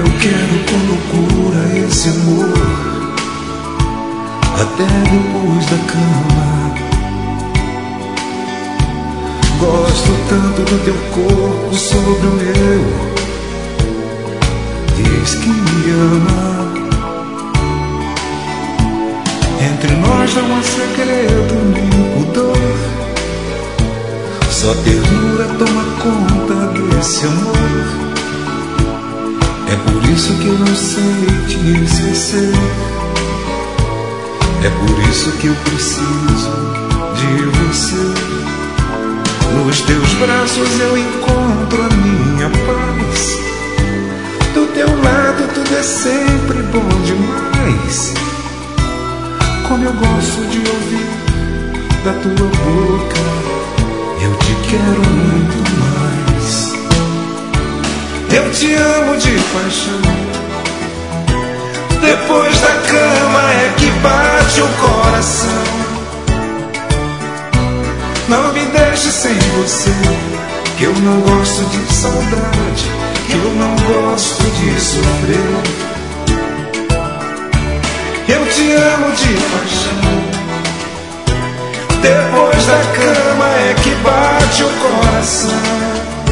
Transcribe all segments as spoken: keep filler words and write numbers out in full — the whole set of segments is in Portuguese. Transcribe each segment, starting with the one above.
eu quero com loucura esse amor, até depois da cama. Gosto tanto do teu corpo sobre o meu, diz que me ama. Entre nós não há segredo nem pudor, só ternura toma conta desse amor. É por isso que eu não sei te esquecer, é por isso que eu preciso de você. Nos teus braços eu encontro a minha paz, do teu lado tudo é sempre bom demais. Como eu gosto de ouvir da tua boca, eu te quero muito mais. Eu te amo de paixão, depois da cama é que bate o coração. Não me deixe sem você, que eu não gosto de saudade, que eu não gosto de sofrer. Eu te amo de paixão, depois da cama é que bate o coração.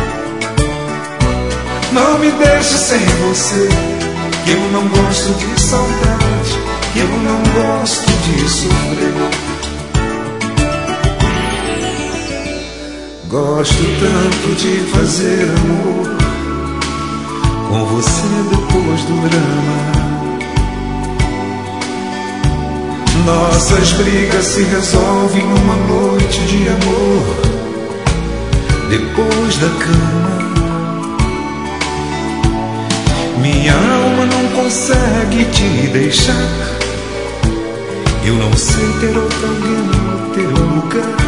Não me deixe sem você, que eu não gosto de saudade, que eu não gosto de sofrer. Gosto tanto de fazer amor com você depois do drama. Nossas brigas se resolvem numa noite de amor depois da cama. Minha alma não consegue te deixar, eu não sei ter outro alguém no teu lugar.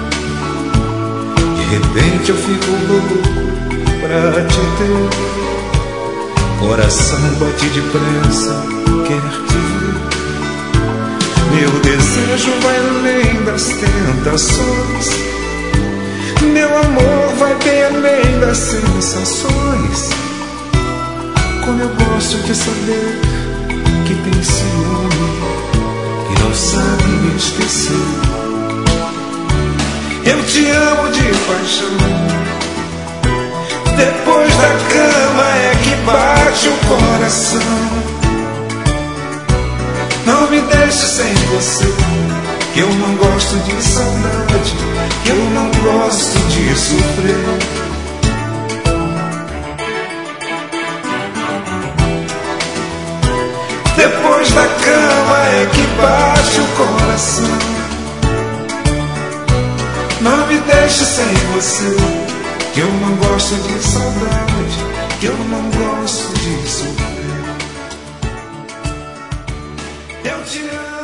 De repente eu fico louco pra te ter, coração bate depressa, quer te ver. Meu desejo vai além das tentações, meu amor vai bem além das sensações. Como eu gosto de saber que tem ciúme, que não sabe me esquecer. Eu te amo de paixão, depois da cama é que bate o coração. Não me deixe sem você, que eu não gosto de saudade, que eu não gosto de sofrer. Depois da cama é que bate o coração. Não me deixe sem você, que eu não gosto de saudade, que eu não gosto de sofrer. Eu te amo.